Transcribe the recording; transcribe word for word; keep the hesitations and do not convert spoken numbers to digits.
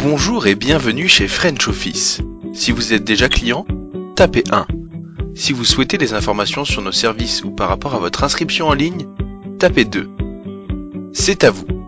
Bonjour et bienvenue chez French Office. Si vous êtes déjà client, tapez un. Si vous souhaitez des informations sur nos services ou par rapport à votre inscription en ligne, tapez deux. C'est à vous.